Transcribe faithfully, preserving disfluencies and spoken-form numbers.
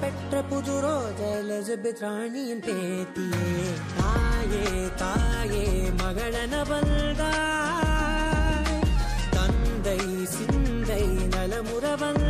பெற்ற புது ரோஜா எலிசபெத் ராணியின் பேத்தியே. தாயே தாயே மகளன வந்தாய், தந்தை சிந்தை நலமுற வந்தாய்.